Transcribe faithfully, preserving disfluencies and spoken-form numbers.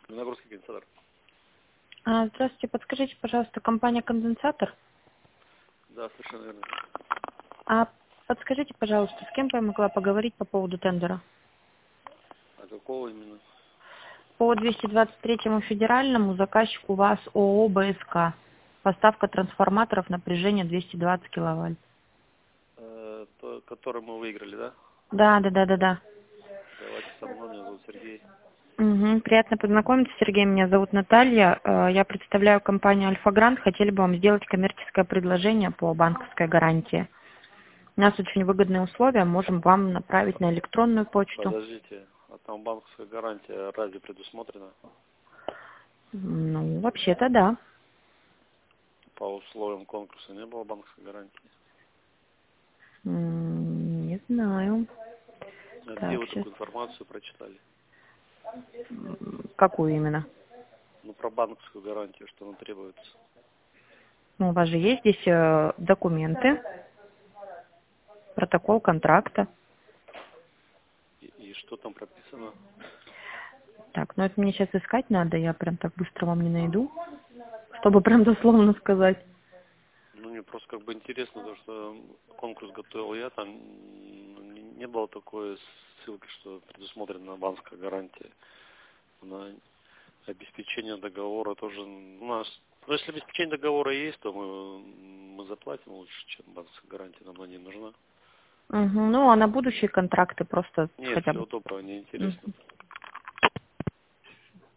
Нагрузки конденсатор. А, здравствуйте, подскажите, пожалуйста, компания «Конденсатор». Да, совершенно верно. А подскажите, пожалуйста, с кем бы я могла поговорить по поводу тендера? А какого именно? По двести двадцать третьему федеральному заказчику у вас ООО «БСК». Поставка трансформаторов напряжения двести двадцать киловольт. Э, то, который мы выиграли, да? Да, да, да, да, да. Давайте со мной, меня зовут Сергей. Угу. Приятно познакомиться, Сергей. Меня зовут Наталья. Э, Я представляю компанию «Альфа Грант». Хотели бы вам сделать коммерческое предложение по банковской гарантии. У нас очень выгодные условия. Можем вам направить на электронную почту. Подождите, а там банковская гарантия разве предусмотрена? Ну, вообще-то да. По условиям конкурса не было банковской гарантии. М, Не знаю. А где Так, вы сейчас. такую информацию прочитали? Какую именно? Ну, про банковскую гарантию, что она требуется. Ну, у вас же есть здесь э, документы, протокол контракта. И, и что там прописано? Так, ну это мне сейчас искать надо, я прям так быстро вам не найду, чтобы прям дословно сказать. Ну, мне просто как бы интересно, то, что конкурс готовил я, там м, не не было такой ссылки, что предусмотрена банковская гарантия. На обеспечение договора тоже у нас. Ну, если обеспечение договора есть, то мы, мы заплатим лучше, чем банковская гарантия, нам она не нужна. Мгм. Ну, а на будущие контракты просто Нет, хотя бы. всего доброго, Мгм. неинтересно.